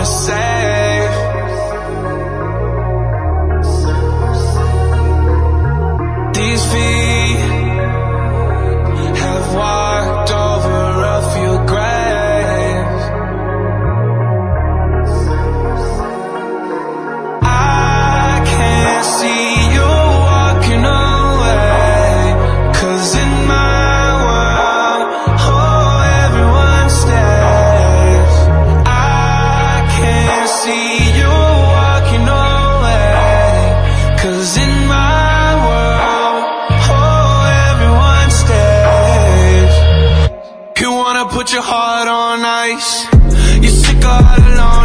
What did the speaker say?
wanna save. These feet have walked over a few graves. I can't see you walking away, 'cause in my world, oh, everyone stays. I can't see you walking away, 'cause in my world, oh, everyone stays. You wanna put your heart on ice, you're sick all alone.